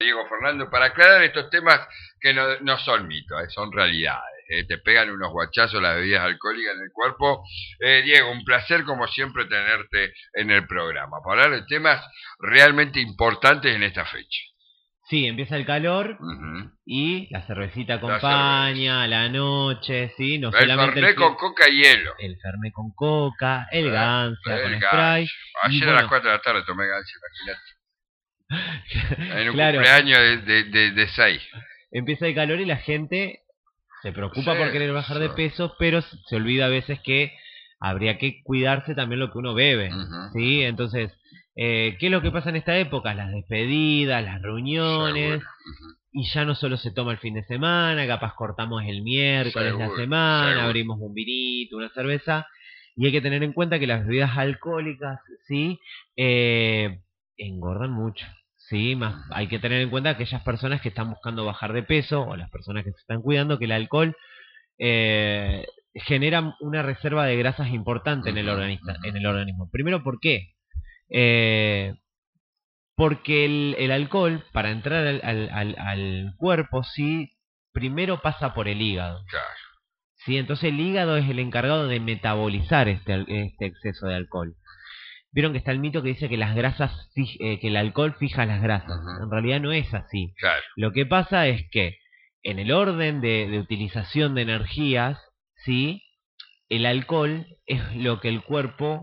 Diego Fernando, para aclarar estos temas que no son mitos, son realidades. Te pegan unos guachazos las bebidas alcohólicas en el cuerpo. Diego, un placer como siempre tenerte en el programa, para hablar de temas realmente importantes en esta fecha. Sí, empieza el calor y la cervecita acompaña, la noche, ¿sí? No el solamente Fernet con coca y hielo. El Fernet con coca, el Gancia con spray. Ayer a las 4 de la tarde tomé Gancia, imagínate. En un cumpleaños de 6. Empieza el calor y la gente se preocupa por querer bajar de peso, pero se olvida a veces que habría que cuidarse también lo que uno bebe, ¿sí? Entonces, ¿qué es lo que pasa en esta época? Las despedidas, las reuniones, y ya no solo se toma el fin de semana, capaz cortamos el miércoles la semana, abrimos un vinito, una cerveza, y hay que tener en cuenta que las bebidas alcohólicas, ¿sí? Engordan mucho. Sí, más hay que tener en cuenta aquellas personas que están buscando bajar de peso o las personas que se están cuidando, que el alcohol genera una reserva de grasas importante en el organismo. Primero, ¿por qué? Porque el alcohol, para entrar al cuerpo, sí, primero pasa por el hígado. Claro. ¿Sí? Entonces el hígado es el encargado de metabolizar este exceso de alcohol. Vieron que está el mito que dice que las grasas, que el alcohol fija las grasas. En realidad no es así. Claro. Lo que pasa es que en el orden de utilización de energías, ¿sí? El alcohol es lo que el cuerpo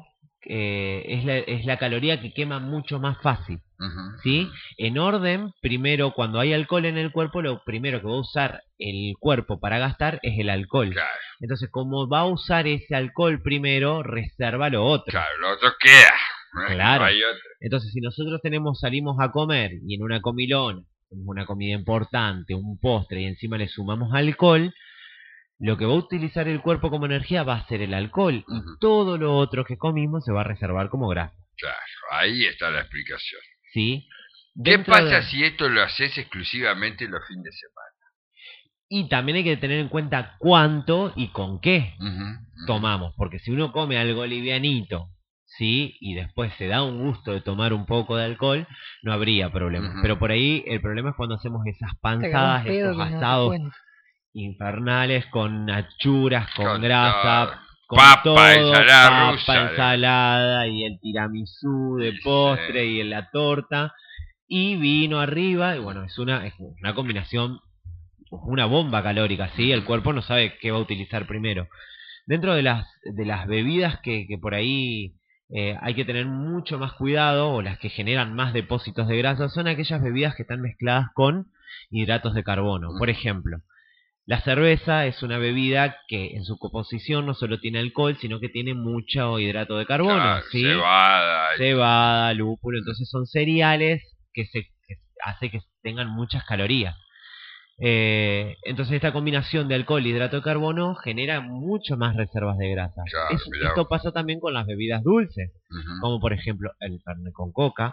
es la caloría que quema mucho más fácil. ¿Sí? En orden, primero, cuando hay alcohol en el cuerpo, lo primero que va a usar el cuerpo para gastar es el alcohol. Claro. Entonces, como va a usar ese alcohol primero, reserva lo otro. Claro, lo otro queda. Claro. No hay otro. Entonces, si nosotros salimos a comer y en una comilona, una comida importante, un postre y encima le sumamos alcohol, lo que va a utilizar el cuerpo como energía va a ser el alcohol y todo lo otro que comimos se va a reservar como grasa. Claro, ahí está la explicación. ¿Sí? ¿Qué pasa si esto lo haces exclusivamente los fines de semana? Y también hay que tener en cuenta cuánto y con qué tomamos, porque si uno come algo livianito, ¿sí? Y después se da un gusto de tomar un poco de alcohol, no habría problema. Pero por ahí el problema es cuando hacemos esas panzadas, esos asados infernales con achuras, con grasa, con papa, ensalada rusa, ensalada y el tiramisú de postre y la torta y vino arriba, y bueno, es una combinación, una bomba calórica, ¿sí? El cuerpo no sabe qué va a utilizar primero. Dentro de las bebidas que por ahí hay que tener mucho más cuidado, o las que generan más depósitos de grasa, son aquellas bebidas que están mezcladas con hidratos de carbono. Por ejemplo, la cerveza es una bebida que en su composición no solo tiene alcohol, sino que tiene mucho hidrato de carbono, claro, ¿sí? Cebada, lúpulo. Entonces son cereales que hace que tengan muchas calorías. Entonces esta combinación de alcohol y hidrato de carbono genera mucho más reservas de grasa. Claro, esto pasa también con las bebidas dulces, como por ejemplo el Fernet con coca.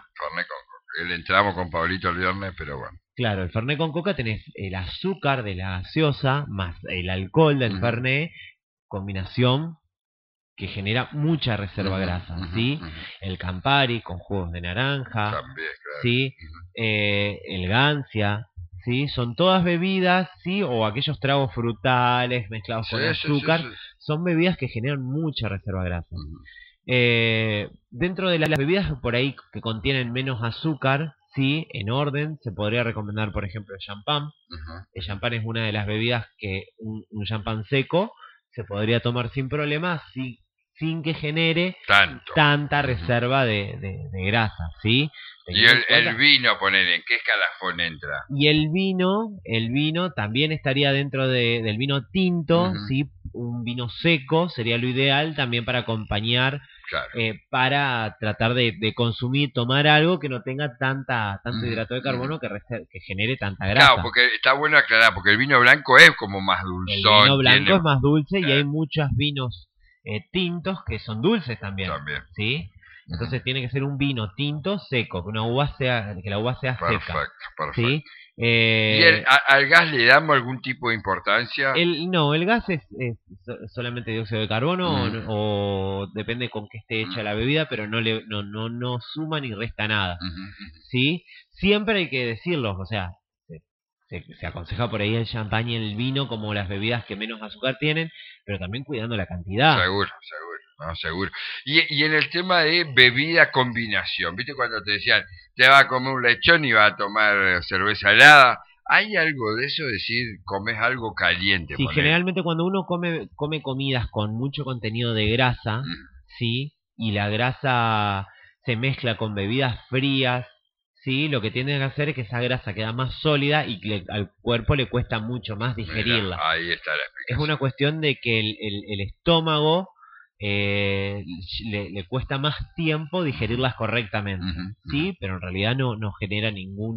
Le entramos con Pablito el viernes, pero bueno. Claro, el Fernet con coca tenés el azúcar de la gaseosa más el alcohol del Fernet, combinación que genera mucha reserva grasa, ¿sí? El Campari con jugos de naranja, también, claro. ¿sí? El Gancia, ¿sí? Son todas bebidas, ¿sí? O aquellos tragos frutales mezclados con azúcar, son bebidas que generan mucha reserva grasa. Dentro de las bebidas por ahí que contienen menos azúcar, sí, en orden, se podría recomendar, por ejemplo, el champán. El champán es una de las bebidas que un champán seco se podría tomar sin problemas, sin que genere tanta reserva de grasa, ¿sí? Y el vino, ¿en qué escalafón entra? Y el vino también estaría dentro del vino tinto, ¿sí? Un vino seco sería lo ideal también para acompañar, para tratar de consumir, tomar algo que no tenga tanto hidrato de carbono que genere tanta grasa. Claro, porque está bueno aclarar, porque el vino blanco es como más dulzón. El vino blanco es más dulce y hay muchos vinos tintos que son dulces también. ¿Sí? Entonces tiene que ser un vino tinto seco, que la uva sea seca. Perfecto. ¿Sí? ¿Y al gas le damos algún tipo de importancia? No, el gas es solamente dióxido de carbono Mm. o depende con qué esté hecha Mm. la bebida, pero no suma ni resta nada. Ujú. ¿Sí? Siempre hay que decirlo, o sea, se aconseja por ahí el champán y el vino como las bebidas que menos azúcar tienen, pero también cuidando la cantidad. Seguro, seguro, no, seguro. Y en el tema de bebida combinación, ¿viste cuando te decían, te va a comer un lechón y va a tomar cerveza helada? ¿Hay algo de eso? Decir, comes algo caliente, Sí, ponele. generalmente cuando uno come comidas con mucho contenido de grasa, Mm. ¿sí? Y la grasa se mezcla con bebidas frías, ¿sí? Lo que tienden a hacer es que esa grasa queda más sólida y que al cuerpo le cuesta mucho más Mirá, digerirla. ahí está la Es una explicación. cuestión de que el estómago eh, le cuesta más tiempo digerirlas correctamente, Ujú, ujú, ¿sí? Pero en realidad no genera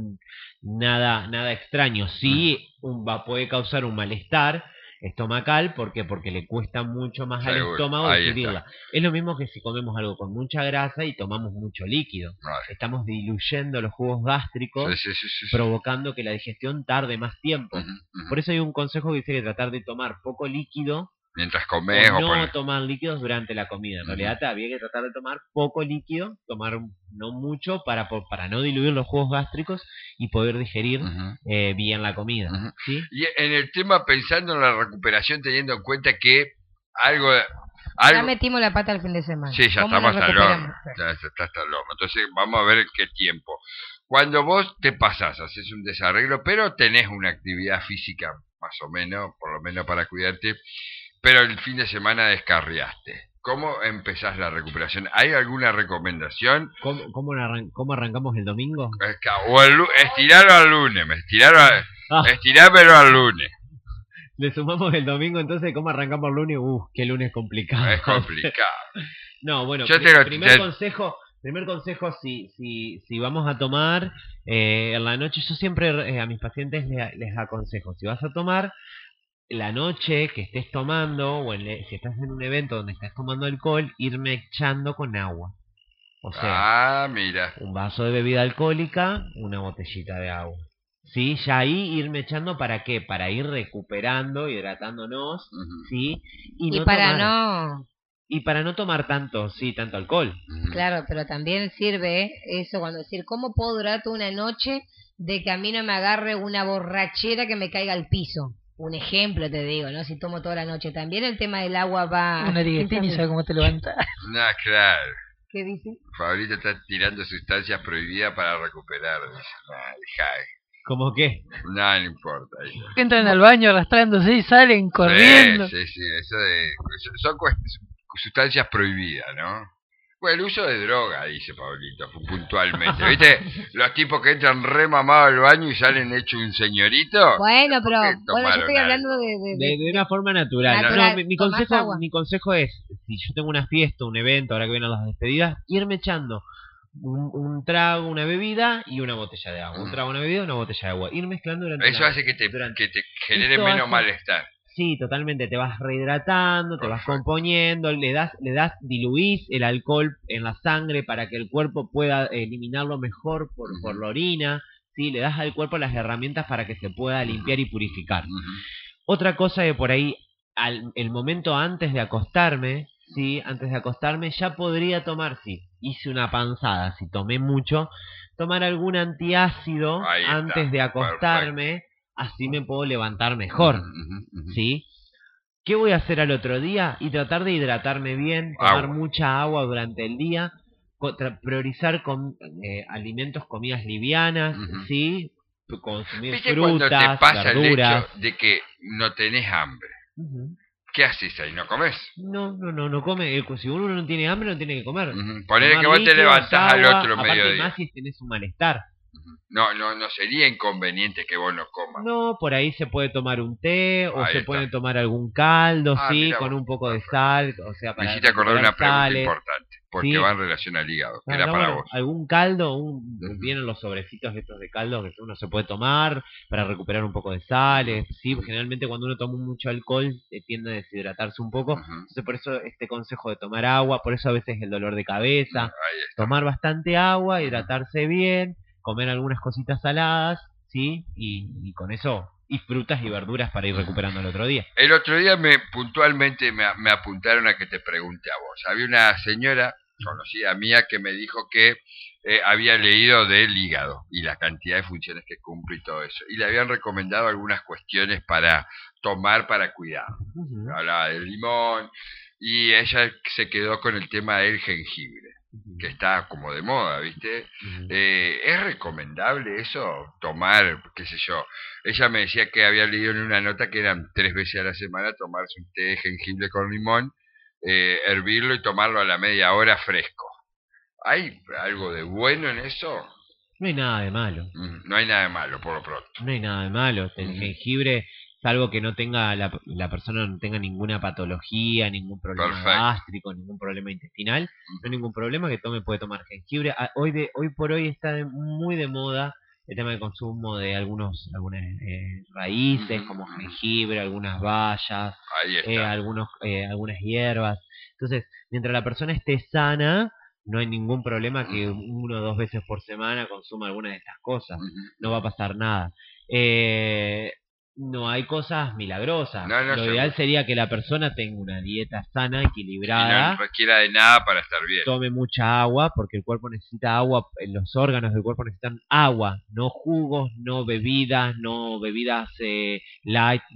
nada extraño. ujú. Sí, puede causar un malestar estomacal, ¿por qué? Porque le cuesta mucho más al Seguro, estómago ahí está. digerirla. Es lo mismo que si comemos algo con mucha grasa y tomamos mucho líquido. Vale. Estamos diluyendo los jugos Sí, gástricos, sí, sí, sí, sí. provocando que la digestión tarde más tiempo. Ujú, ujú. Por eso hay un consejo que dice que tratar de tomar poco líquido Mientras o comes o no pones. tomar líquidos durante la comida. En realidad había que tratar de tomar poco líquido, tomar no mucho para no diluir los jugos gástricos y poder digerir bien la comida. Ujú. ¿Sí? Y en el tema, pensando en la recuperación, teniendo en cuenta que algo, Ya metimos la pata el fin de semana. sí, ya ¿Cómo estamos nos hasta el recuperamos? horno, ya está hasta el horno. Entonces vamos a ver en qué tiempo. Cuando vos te pasás, haces un desarreglo, pero tenés una actividad física más o menos, por lo menos para cuidarte, pero el fin de semana descarriaste. ¿Cómo empezás la recuperación? ¿Hay alguna recomendación? ¿Cómo arrancamos el domingo? O estirarlo al lunes, Ah, estirármelo al lunes. le sumamos el domingo, entonces ¿cómo arrancamos el lunes? Qué lunes complicado. Es complicado. No, bueno, Yo primer consejo, si vamos a tomar en la noche, yo siempre a mis pacientes les aconsejo, si vas a tomar, la noche que estés tomando, o si estás en un evento donde estás tomando alcohol, irme echando con agua. O sea, Mira. un vaso de bebida alcohólica, una botellita de agua. ¿Sí? Ya ahí irme echando, ¿para qué? Para ir recuperando, hidratándonos, ¿sí? Y para no... Y para no tomar tanto alcohol. Claro, pero también sirve eso cuando decir, ¿cómo puedo durar toda una noche de que a mí no me agarre una borrachera que me caiga al piso? Un ejemplo te digo, ¿no? Si tomo toda la noche. También el tema del agua va... Una dietética y sabe cómo te levantas. No, claro. ¿Qué dice? Favorita está tirando sustancias prohibidas para recuperar. Dejá. ¿Cómo qué? No importa. Entran al baño arrastrándose y salen corriendo. Sí, eso son sustancias prohibidas, ¿no? Bueno, el uso de droga, dice Pablito, puntualmente. ¿Viste? Los tipos que entran re mamados al baño y salen hecho un señorito. Bueno, pero bueno, yo estoy hablando de una forma natural. Natural, No, mi consejo es, si yo tengo una fiesta, un evento, ahora que vienen las despedidas, irme echando un trago, una bebida y una botella de agua. Un trago, una bebida, una botella de agua. Ir mezclando durante eso hace que te genere menos malestar. Sí, totalmente, te vas rehidratando, te vas componiendo, diluís el alcohol en la sangre para que el cuerpo pueda eliminarlo mejor por la orina, ¿sí? Le das al cuerpo las herramientas para que se pueda limpiar y purificar. Otra cosa que por ahí, el momento antes de acostarme, ¿sí? Antes de acostarme ya podría tomar, si hice una panzada, si tomé mucho, tomar algún antiácido antes de acostarme. Perfecto. Así me puedo levantar mejor, ¿sí? ¿Qué voy a hacer al otro día? Y tratar de hidratarme bien, tomar mucha agua durante el día, priorizar alimentos, comidas livianas, ¿sí? Consumir ¿Viste frutas, cuando te pasa verduras. el hecho de que no tenés hambre? ¿Qué haces ahí? ¿No comes? No come. Si uno no tiene hambre, no tiene que comer. Ponele que vos te levantás al otro mediodía. Más si tenés un malestar. No sería inconveniente que vos no comas. No, por ahí se puede tomar un té o se puede tomar algún caldo, sí, con un poco de sal, o sea, para... Me hiciste acordar una pregunta importante, porque ¿sí? va en relación al hígado, que era para vos. Algún caldo, vienen los sobrecitos estos de caldo que uno se puede tomar para recuperar un poco de sales, sí, generalmente cuando uno toma mucho alcohol tiende a deshidratarse un poco, entonces por eso este consejo de tomar agua, por eso a veces el dolor de cabeza, tomar bastante agua, hidratarse bien, comer algunas cositas saladas, ¿sí? Y con eso, y frutas y verduras para ir recuperando el otro día. El otro día puntualmente me apuntaron a que te pregunte a vos. Había una señora conocida mía que me dijo que había leído del hígado y la cantidad de funciones que cumple y todo eso. Y le habían recomendado algunas cuestiones para tomar para cuidar. Hablaba del limón y ella se quedó con el tema del jengibre, que está como de moda, ¿viste? ¿Es recomendable eso? Tomar, qué sé yo. Ella me decía que había leído en una nota que eran 3 veces a la semana tomarse un té de jengibre con limón, hervirlo y tomarlo a la media hora fresco. ¿Hay algo de bueno en eso? No hay nada de malo. No hay nada de malo, por lo pronto. No hay nada de malo. El jengibre, salvo que no tenga la persona no tenga ninguna patología, ningún problema gástrico, ningún problema intestinal, no hay ningún problema que puede tomar jengibre. Hoy por hoy está muy de moda el tema del consumo de algunas raíces como jengibre, algunas bayas, algunas hierbas. Entonces, mientras la persona esté sana, no hay ningún problema que 1 o 2 veces por semana consuma alguna de estas cosas. No va a pasar nada. No hay cosas milagrosas. Lo ideal sería que la persona tenga una dieta sana, equilibrada. Y no requiera de nada para estar bien. Tome mucha agua, porque el cuerpo necesita agua. Los órganos del cuerpo necesitan agua. No jugos, no bebidas light,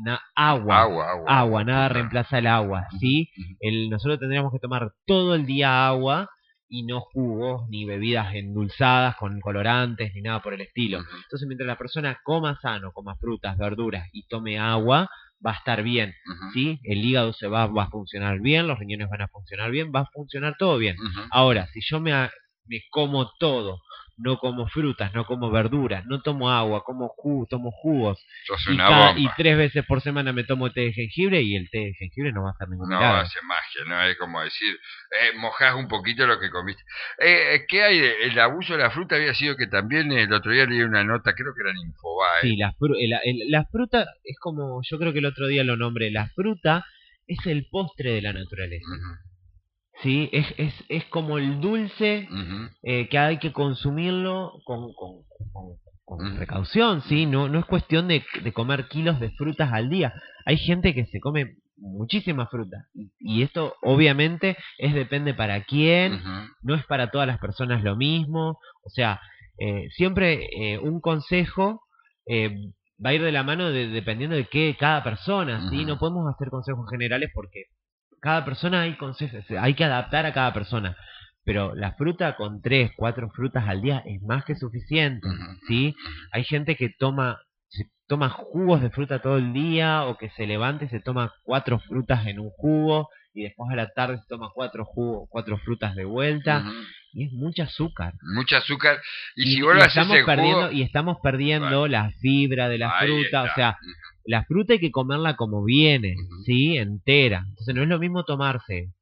agua. Nada reemplaza el agua, ¿sí? Nosotros tendríamos que tomar todo el día agua y no jugos ni bebidas endulzadas con colorantes ni nada por el estilo. Entonces, mientras la persona coma sano, coma frutas, verduras y tome agua, va a estar bien, ¿sí? El hígado va a funcionar bien, los riñones van a funcionar bien, va a funcionar todo bien. Ahora, si yo me como todo, no como frutas, no como verduras, no tomo agua, tomo jugos, y 3 veces por semana me tomo té de jengibre, y el té de jengibre no va a hacer ningún milagro. No hace magia, no es como decir, mojás un poquito lo que comiste. ¿Qué hay? El abuso de la fruta había sido que también el otro día leí una nota, creo que era en Infobae. Sí, la fruta es como, yo creo que el otro día lo nombré, la fruta es el postre de la naturaleza. Sí, es como el dulce, que hay que consumirlo con precaución, ¿sí? No es cuestión de comer kilos de frutas al día. Hay gente que se come muchísima fruta, y esto obviamente depende para quién, no es para todas las personas lo mismo. O sea, siempre un consejo va a ir de la mano dependiendo de cada persona, ¿sí? No podemos hacer consejos generales porque cada persona hay que adaptar a cada persona. Pero la fruta con 3, 4 frutas al día es más que suficiente, ¿sí? Hay gente que se toma jugos de fruta todo el día, o que se levanta y se toma 4 frutas en un jugo, y después a la tarde se toma 4 frutas de vuelta, y es mucho azúcar. Mucho azúcar, y si vos lo haces en jugo... Y estamos perdiendo la fibra de la fruta, o sea... La fruta hay que comerla como viene, ¿sí? Entera. Entonces no es lo mismo tomarse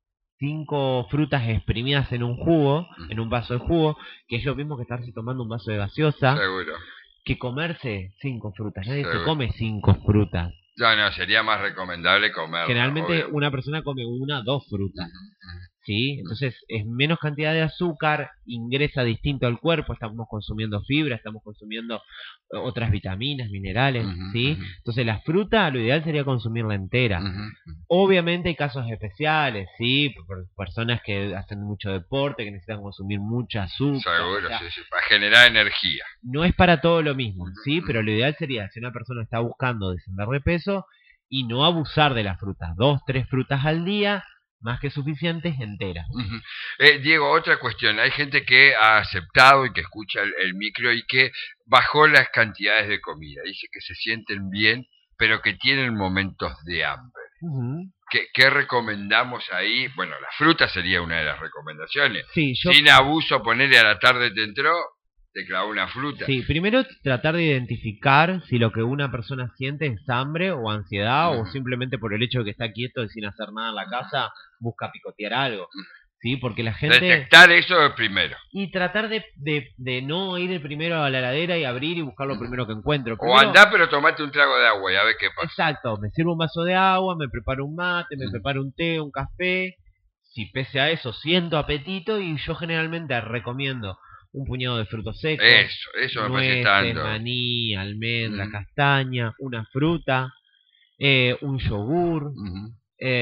5 frutas exprimidas en un jugo, en un vaso de jugo, que es lo mismo que estarse tomando un vaso de gaseosa. Seguro. Que comerse 5 frutas. Nadie se come 5 frutas. No, sería más recomendable comer. Generalmente una persona come 1, 2 frutas. ¿Sí? Entonces es menos cantidad de azúcar, ingresa distinto al cuerpo, estamos consumiendo fibra, estamos consumiendo otras vitaminas, minerales, ¿sí? Entonces la fruta, lo ideal sería consumirla entera. Obviamente hay casos especiales, ¿sí? Por personas que hacen mucho deporte, que necesitan consumir mucha azúcar. Seguro, sí, para generar energía. No es para todo lo mismo, ¿sí? Pero lo ideal sería, si una persona está buscando descender de peso, y no abusar de las frutas, 2, 3 frutas al día, más que suficientes, enteras. Diego, otra cuestión. Hay gente que ha aceptado y que escucha el micro y que bajó las cantidades de comida. Dice que se sienten bien, pero que tienen momentos de hambre. ¿Qué recomendamos ahí? Bueno, la fruta sería una de las recomendaciones. Sí, sin abuso, ponerle a la tarde te entró, te clavó una fruta. Sí, primero tratar de identificar si lo que una persona siente es hambre o ansiedad, o simplemente por el hecho de que está quieto y sin hacer nada en la casa busca picotear algo. Sí, porque la gente... Detectar eso primero. Y tratar de no ir primero a la heladera y abrir y buscar lo primero que encuentro. Primero, o andá, pero tomate un trago de agua y a ver qué pasa. Exacto, me sirvo un vaso de agua, me preparo un mate, me preparo un té, un café. Si pese a eso siento apetito, y yo generalmente recomiendo un puñado de frutos secos, Eso me parece nueces, tanto. maní, almendra, Ujú. castaña, una fruta, un yogur, Ujú.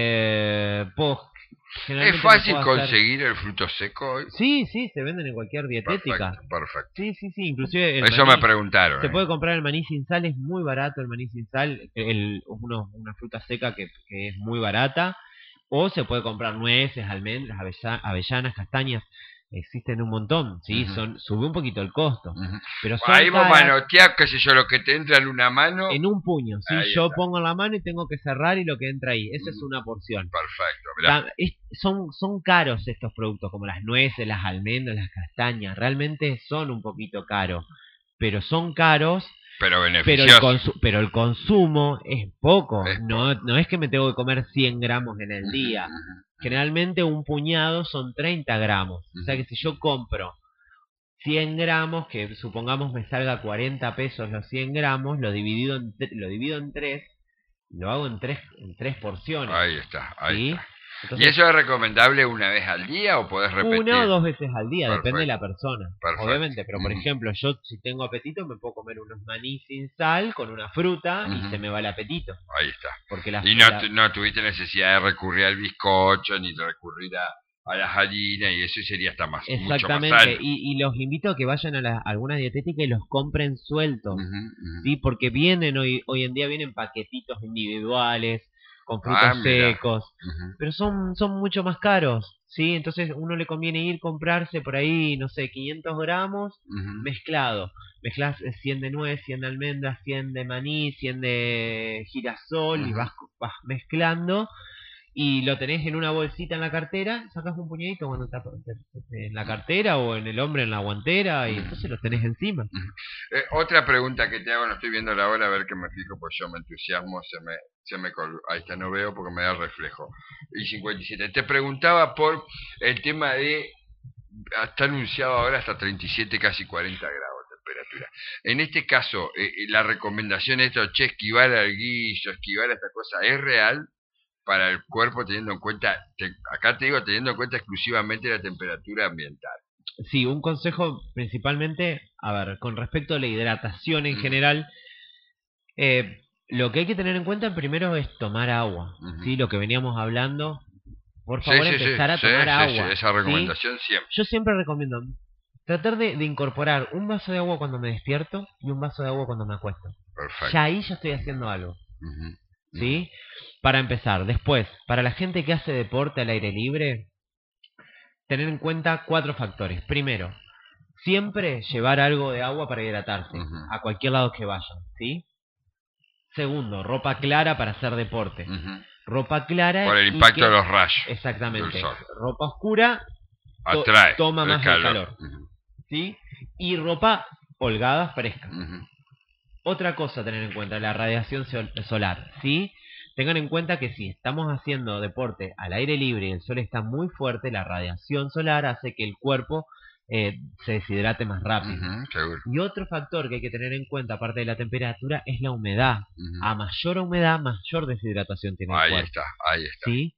¿Es generalmente lo fácil puedo hacer. conseguir el fruto seco hoy? Sí, se venden en cualquier dietética. Perfecto. Sí, inclusive el Eso maní, me preguntaron. se puede comprar el maní sin sal, es muy barato el maní sin sal, una fruta seca que es muy barata, o se puede comprar nueces, almendras, avellanas, castañas, existen un montón, ¿sí? Ujú. Sube un poquito el costo, Ujú. pero son Ahí vos caras manoteás, qué sé yo, lo que te entra en una mano. en un puño, ¿sí? Ahí Yo está. pongo en la mano y tengo que cerrar y lo que entra ahí, esa es Ujú. una porción. Perfecto, mirá. Son caros estos productos, como las nueces, las almendras, las castañas. Realmente son un poquito caros. Pero son caros, Pero beneficioso. pero el consumo es poco. Es No es que me tengo que comer 100 gramos en el día. Ujú. Generalmente un puñado son 30 gramos. O sea que si yo compro 100 gramos, que supongamos me salga 40 pesos los 100 gramos, lo divido en 3, lo hago en tres porciones. Ahí está. ¿Sí? ¿Y Entonces, eso es recomendable una vez al día o podés repetir? una o dos veces al día, Perfecto. depende de la persona, Perfecto. obviamente. Pero por Ujú. ejemplo, yo si tengo apetito me puedo comer unos maní sin sal con una fruta y Ujú. se me va el apetito. Ahí está. Porque Y no tuviste necesidad de recurrir al bizcocho ni de recurrir a las harinas, y eso sería hasta mucho más exactamente, sano. y los invito a que vayan a alguna dietética y los compren sueltos. Ujú, ujú. ¿Sí? Porque hoy en día vienen paquetitos individuales con frutos Mira. secos, Ujú. pero son mucho más caros, ¿sí? Entonces uno le conviene ir comprarse por ahí, no sé, 500 gramos Ujú. mezclado. Mezclas 100 de nuez, 100 de almendras, 100 de maní, 100 de girasol, y Ujú. vas mezclando y lo tenés en una bolsita en la cartera, sacas un puñadito cuando está en la cartera o en el hombro en la guantera y entonces lo tenés encima. Otra pregunta que te hago, no estoy viendo la hora, a ver que me fijo, pues yo me entusiasmo, se me colgó. Ahí está, no veo porque me da reflejo. Y 57. Te preguntaba por el tema de, está anunciado ahora hasta 37, casi 40 grados de temperatura. En este caso, la recomendación es esto, esquivar al guiso, esquivar a esta cosa, ¿es real para el cuerpo teniendo en cuenta, acá te digo, teniendo en cuenta exclusivamente la temperatura ambiental? Sí, un consejo principalmente, a ver, con respecto a la hidratación en general, lo que hay que tener en cuenta primero es tomar agua, ¿sí? Lo que veníamos hablando, por favor empezar a tomar agua. Esa recomendación siempre. Yo siempre recomiendo tratar de incorporar un vaso de agua cuando me despierto y un vaso de agua cuando me acuesto. Perfecto. Ya ahí yo estoy haciendo algo, Ujú. ¿sí? Para empezar. Después, para la gente que hace deporte al aire libre, tener en cuenta 4 factores. Primero, siempre llevar algo de agua para hidratarse, Ujú. a cualquier lado que vayan, ¿sí? Segundo, ropa clara para hacer deporte. Ujú. Ropa clara Por el y impacto que- de los rayos Exactamente. del sol. Ropa oscura Atrae toma más el calor, Ujú. ¿sí? Y ropa holgada, fresca. Ujú. Otra cosa a tener en cuenta, la radiación solar, ¿sí? Tengan en cuenta que si estamos haciendo deporte al aire libre y el sol está muy fuerte, la radiación solar hace que el cuerpo se deshidrate más rápido. Ujú, seguro. Y otro factor que hay que tener en cuenta, aparte de la temperatura, es la humedad. Ujú. A mayor humedad, mayor deshidratación tiene el Ahí cuerpo. está, ahí está. ¿Sí?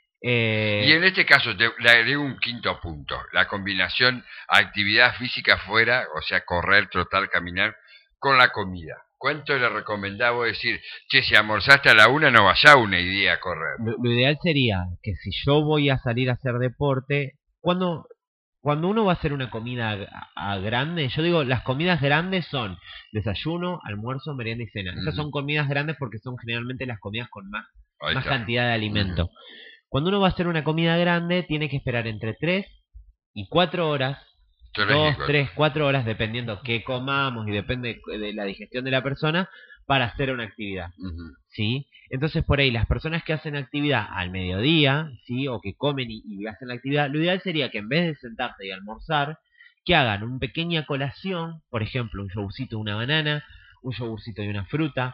Y en este caso le agrego un quinto punto, la combinación actividad física fuera, o sea, correr, trotar, caminar, con la comida. ¿Cuánto le recomendaba decir, che, si almorzaste a la 1 no vaya a una idea a correr? Lo ideal sería que si yo voy a salir a hacer deporte, cuando uno va a hacer una comida grande, yo digo, las comidas grandes son desayuno, almuerzo, merienda y cena. Esas son comidas grandes porque son generalmente las comidas con más Ahí está. cantidad de alimento. Cuando uno va a hacer una comida grande, tiene que esperar entre 3 y 4 horas, 2, 3, 4 horas, dependiendo qué comamos y depende de la digestión de la persona, para hacer una actividad. Ujú. ¿Sí? Entonces, por ahí, las personas que hacen actividad al mediodía, ¿sí? O que comen y hacen la actividad, lo ideal sería que en vez de sentarse y almorzar, que hagan una pequeña colación, por ejemplo, un yogurcito, una banana, un yogurcito y una fruta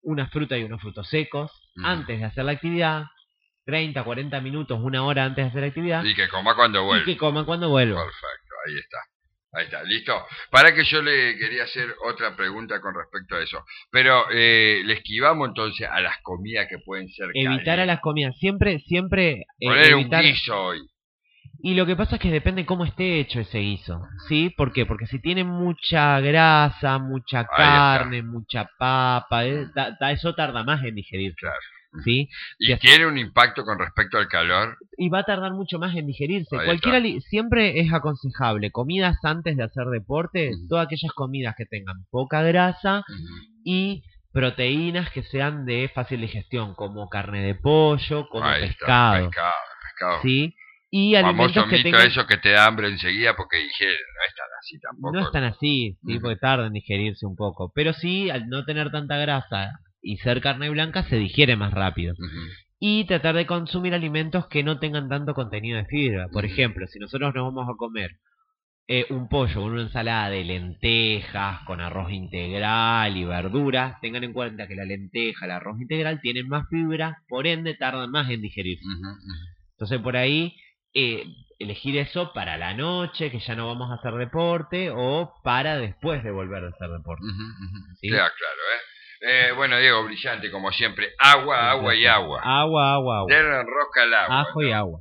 y unos frutos secos, antes de hacer la actividad, 30, 40 minutos, una hora antes de hacer la actividad, Y que coma cuando vuelva. y que coman cuando vuelvan. Perfecto, ahí está. Ahí está, listo. Para que yo le quería hacer otra pregunta con respecto a eso. Pero le esquivamos entonces a las comidas que pueden ser Evitar a calientes. las comidas, siempre Poner un evitar. guiso hoy. Y lo que pasa es que depende cómo esté hecho ese guiso, ¿sí? ¿Por qué? Porque si tiene mucha grasa, mucha Ahí está. carne, mucha papa, eso tarda más en digerirse, Claro. ¿sí? Y tiene un impacto con respecto al calor. Y va a tardar mucho más en digerirse. Ahí Cualquier está. siempre es aconsejable comidas antes de hacer deporte, todas aquellas comidas que tengan poca grasa y proteínas que sean de fácil digestión, como carne de pollo, como Ahí pescado, está, pescado. ¿sí? Y Famoso alimentos que mito tengan... eso que te da hambre enseguida porque digiere, no es tan así tampoco. No es tan así, ¿sí? Porque tarda en digerirse un poco. Pero sí, al no tener tanta grasa y ser carne blanca, se digiere más rápido. Y tratar de consumir alimentos que no tengan tanto contenido de fibra. Por ejemplo, si nosotros nos vamos a comer un pollo con una ensalada de lentejas, con arroz integral y verduras, tengan en cuenta que la lenteja, el arroz integral tienen más fibra, por ende tardan más en digerirse. Entonces por ahí elegir eso para la noche, que ya no vamos a hacer deporte, o para después de volver a hacer deporte. ¿Sí? Queda claro, bueno, Diego, brillante, como siempre. Agua, agua y agua. Agua, agua, agua. Denle enrosca al agua. Ajo y agua.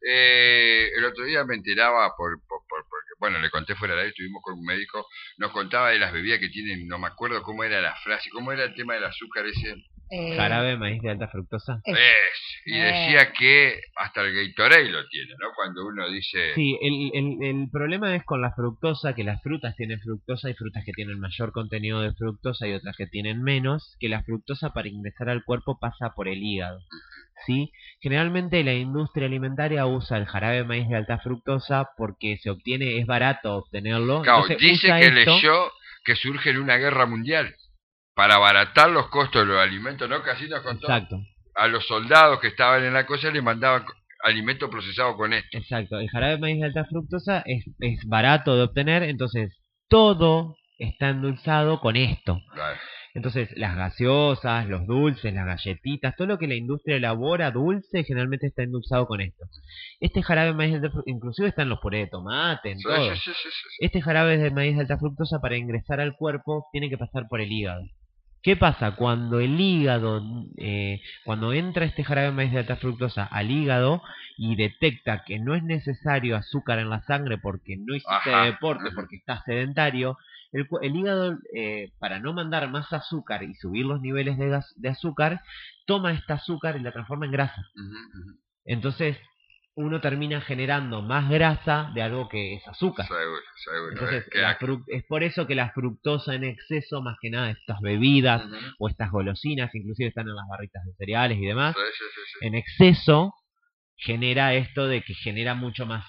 El otro día me enteraba, porque, bueno, le conté fuera de ahí, estuvimos con un médico, nos contaba de las bebidas que tienen, no me acuerdo cómo era la frase, cómo era el tema del azúcar ese. Jarabe de maíz de alta fructosa. Y decía que hasta el Gatorade lo tiene, ¿no? Cuando uno dice... Sí, el problema es con la fructosa, que las frutas tienen fructosa, hay frutas que tienen mayor contenido de fructosa y otras que tienen menos, que la fructosa para ingresar al cuerpo pasa por el hígado, ¿sí? Generalmente la industria alimentaria usa el jarabe de maíz de alta fructosa porque se obtiene, es barato obtenerlo. Claro, Entonces, dice que leyó que surge en una guerra mundial para abaratar los costos de los alimentos, ¿no? Casi nos contó. Exacto. A los soldados que estaban en la cosa les mandaban alimento procesado con esto. Exacto, el jarabe de maíz de alta fructosa es barato de obtener, entonces todo está endulzado con esto. Claro. Entonces las gaseosas, los dulces, las galletitas, todo lo que la industria elabora dulce generalmente está endulzado con esto. Este jarabe de maíz de alta fructosa, inclusive está en los purés de tomate, en todo. Sí. Este jarabe de maíz de alta fructosa para ingresar al cuerpo tiene que pasar por el hígado. ¿Qué pasa? Cuando el hígado, cuando entra este jarabe de maíz de alta fructosa al hígado y detecta que no es necesario azúcar en la sangre porque no hiciste deporte, porque estás sedentario, el hígado, para no mandar más azúcar y subir los niveles de azúcar, toma este azúcar y la transforma en grasa. Entonces, uno termina generando más grasa de algo que es azúcar. Seguro. Entonces, es por eso que la fructosa en exceso, más que nada estas bebidas o estas golosinas, inclusive están en las barritas de cereales y demás, en exceso genera esto de que genera mucho más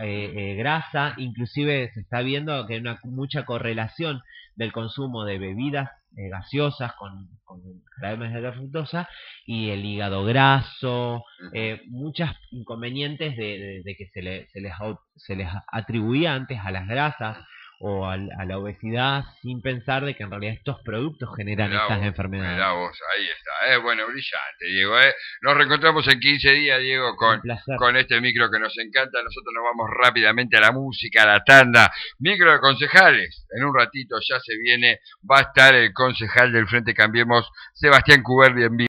grasa. Inclusive se está viendo que hay mucha correlación del consumo de bebidas gaseosas con jarabe de alta fructosa y el hígado graso, muchos inconvenientes de que se les atribuía antes a las grasas o a la obesidad sin pensar de que en realidad estos productos generan estas enfermedades. Mirá vos, ahí está, bueno, brillante, Diego, Nos reencontramos en 15 días, Diego, con este micro que nos encanta. Nosotros nos vamos rápidamente a la música, a la tanda, micro de concejales. En un ratito ya se viene, va a estar el concejal del Frente Cambiemos, Sebastián Cuberli, en vivo.